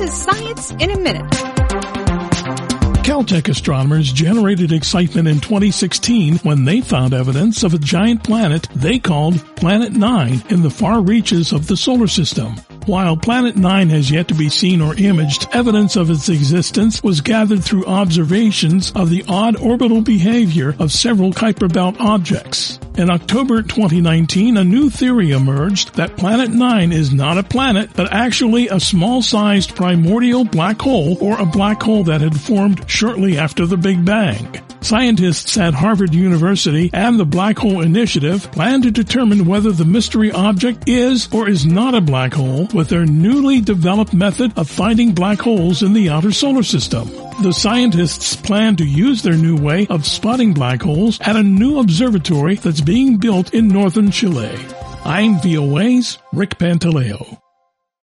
is Science in a Minute. Caltech astronomers generated excitement in 2016 when they found evidence of a giant planet they called Planet 9 in the far reaches of the solar system. While Planet 9 has yet to be seen or imaged, evidence of its existence was gathered through observations of the odd orbital behavior of several Kuiper Belt objects. In October 2019, a new theory emerged that Planet 9 is not a planet, but actually a small-sized primordial black hole, or a black hole that had formed shortly after the Big Bang. Scientists at Harvard University and the Black Hole Initiative plan to determine whether the mystery object is or is not a black hole with their newly developed method of finding black holes in the outer solar system. The scientists plan to use their new way of spotting black holes at a new observatory that's being built in northern Chile. I'm VOA's Rick Pantaleo.